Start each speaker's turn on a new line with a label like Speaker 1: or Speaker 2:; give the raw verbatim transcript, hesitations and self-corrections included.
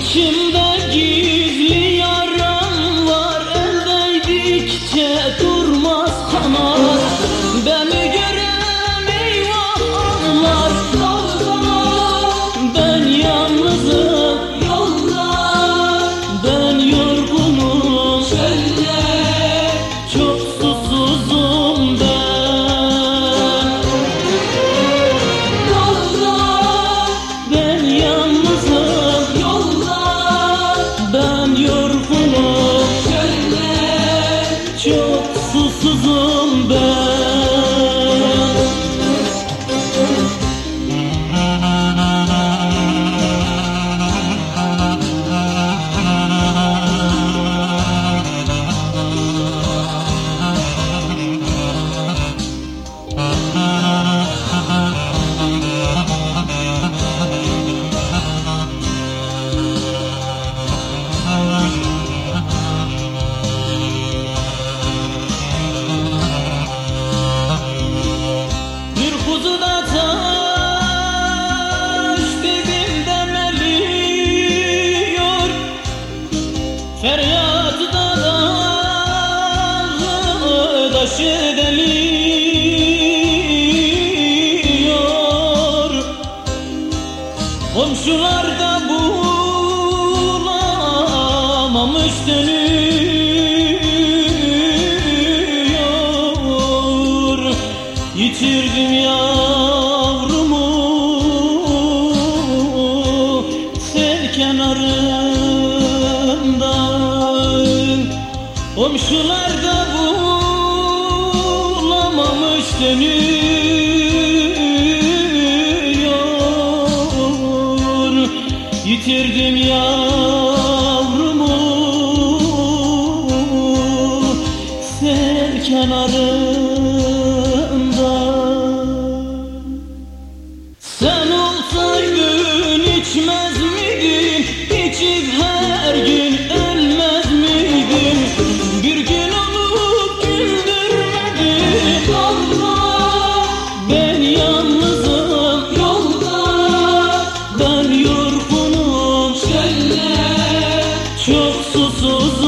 Speaker 1: İçimde gizli yaram var, el değdikçe durmaz kanar. Beni gören eyvah anlar, ben yalnızım yollar, ben yorgunum çölde, çok susuzum ben. Yollar, ben yalnızım yollar, ben yorgunum çölde, çok susuzum ben. Kuzuda taş dibimde meliyor, feryatı da dağı taşı deliyor. Komşular da bulamamış dönüyor. Yitirdim yavrumu sel kenarında, komşular da bulamamış dönüyor. Yitirdim yavrumu sel kenarında. Sen olsaydın içmez miydin, içip her gün ölmez miydin? Bir gün olup güldürmedin. Allah, ben yalnızım yolda, ben yorgunum çölde, çok susuzum.